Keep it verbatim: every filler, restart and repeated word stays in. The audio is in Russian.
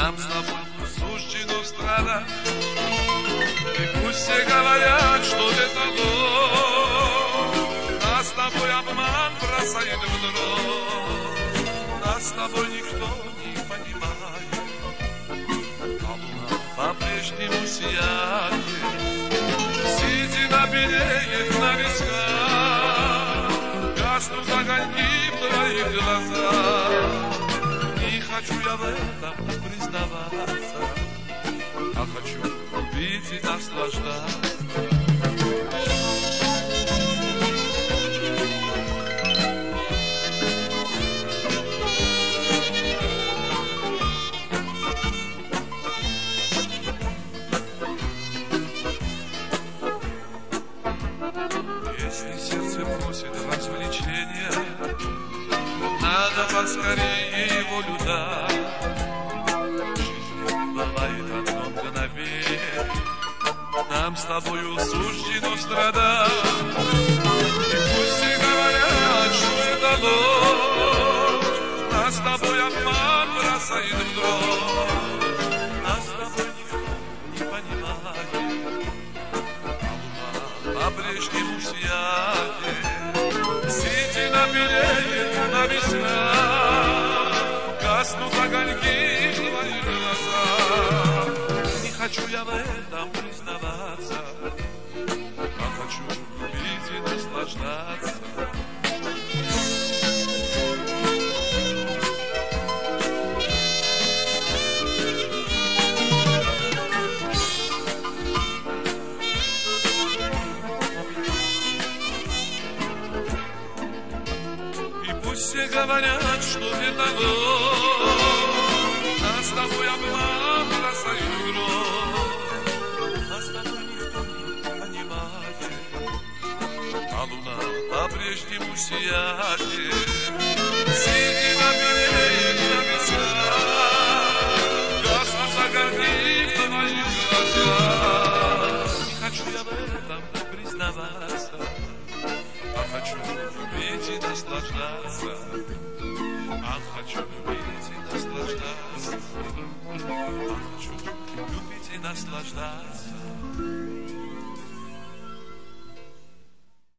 нам с тобой суждено страдать. И пусть все говорят, что это ложь, нас с тобой обман бросает в дрожь. Нас с тобой никто не понимает, а луна по-прежнему сияет. Седина белеет на висках, гаснут огоньки в твоих глазах. Не хочу я в этом признаваться, а хочу любить и наслаждаться. Если сердце просит развлечения, надо поскорее волю дать. Жизнь бывает одно мгновение, нам с тобою суждено страдать. И пусть все говорят, что это ложь, нас с тобой обман бросает в дрожь. Нас с тобой никто не понимает, по-прежнему сияет. Седина белеет на висках, гаснут огоньки в твоих глазах. Не хочу я в этом признаваться, а хочу любить и наслаждаться. Все говорят, что это ложь, нас с тобой обман бросает в дрожь. Нас с тобой никто не понимает, а луна по-прежнему сияет. Седина белеет на висках, гаснут огоньки в твоих глазах. Не хочу я в этом признаваться, а хочу любить и наслаждаться. А хочу любить и наслаждаться. А хочу любить и наслаждаться.